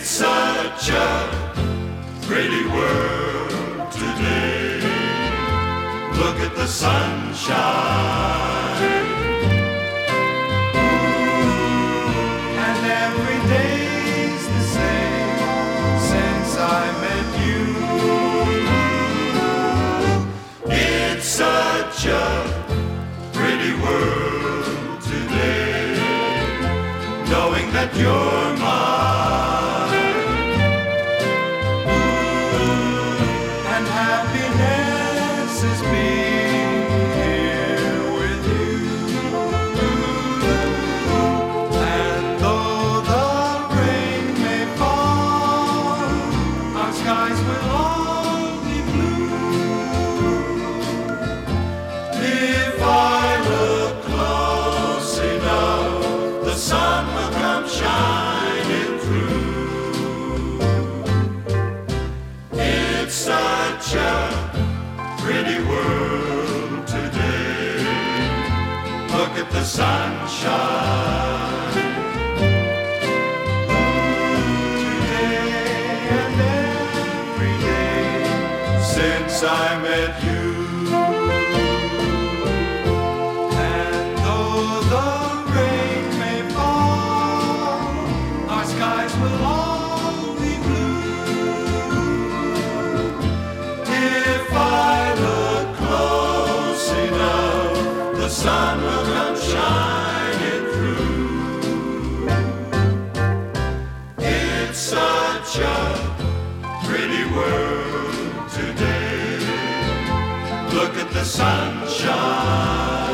Such a pretty world today. Look at the sunshine. And every day's the same since I met you. It's such a pretty world today, knowing that you're mine. Happiness is being here with you. And though the rain may fall, our skies will all be blue. If I look close enough, the sun will come shining through. It's such a pretty world today. Look at the sunshine. Today and every day since I met you. And though the rain may fall, our skies will all be blue. If I look close enough, the sun will come shining through. It's such a pretty world today. Look at the sunshine.